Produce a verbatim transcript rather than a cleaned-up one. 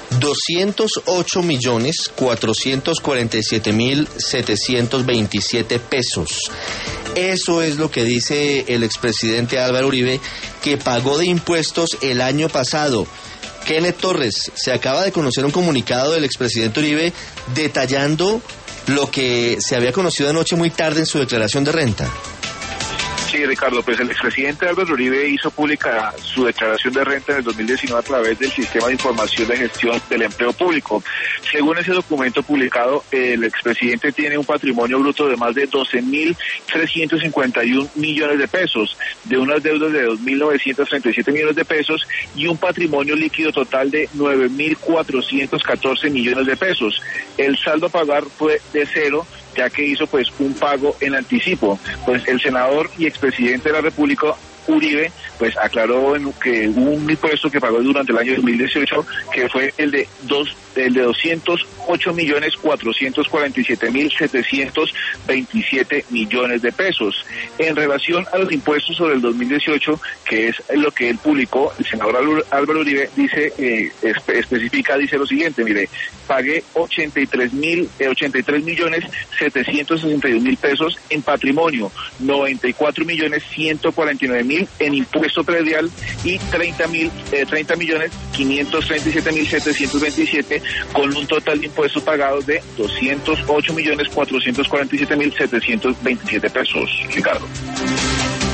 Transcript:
doscientos ocho millones cuatrocientos cuarenta y siete mil setecientos veintisiete pesos. Eso es lo que dice el expresidente Álvaro Uribe, que pagó de impuestos el año pasado. Kenneth Torres, se acaba de conocer un comunicado del expresidente Uribe detallando lo que se había conocido anoche muy tarde en su declaración de renta. Sí, Ricardo, pues el expresidente Álvaro Uribe hizo pública su declaración de renta en el dos mil diecinueve a través del Sistema de Información de Gestión del Empleo Público. Según ese documento publicado, el expresidente tiene un patrimonio bruto de más de doce mil trescientos cincuenta y uno millones de pesos, de unas deudas de dos mil novecientos treinta y siete millones de pesos y un patrimonio líquido total de nueve mil cuatrocientos catorce millones de pesos. El saldo a pagar fue de cero, ya que hizo pues un pago en anticipo. Pues el senador y expresidente de la República, Uribe, pues aclaró en que hubo un impuesto que pagó durante el año dos mil dieciocho, que fue el de dos, el de doscientos ocho millones cuatrocientos cuarenta y siete mil setecientos veintisiete millones de pesos. En relación a los impuestos sobre el dos mil dieciocho, que es lo que él publicó, el senador Álvaro Uribe dice, eh, espe- especifica, dice lo siguiente: mire, pagué ochenta y tres mil, eh, ochenta y tres millones setecientos sesenta y un mil pesos en patrimonio, noventa y cuatro millones ciento cuarenta y nueve mil en impuesto predial y treinta mil, eh, treinta millones quinientos treinta y siete mil setecientos veintisiete, con un total de impuestos pagados de doscientos ocho millones cuatrocientos cuarenta y siete mil setecientos veintisiete pesos. Ricardo.